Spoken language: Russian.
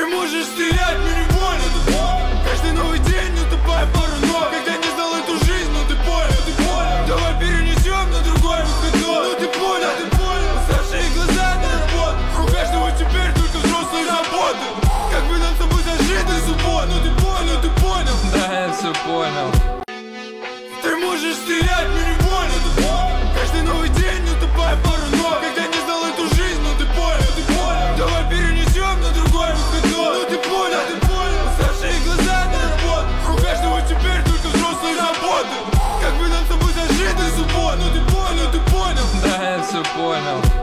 можешь стрелять, но не больно. Каждый новый день наступая пару ног. Когда не знал эту жизнь, ну ты понял. Давай перенесем на другой выходной. Ну ты понял, уставшие глаза на работу. У каждого теперь только взрослые заботы. Как бы нам с тобой зажить до субботы. Ну ты понял. Да, я все понял. Ты можешь стрелять, но не больно. Каждый новый день наступая пару ног. Когда не знал эту жизнь, ну ты понял. Давай перенесем на другой выходной. Ну ты понял. Уставшие глаза на работу. У каждого теперь только взрослые заботы. Как бы нам с тобой зажить до субботы. Ну ты понял. Да, я все понял.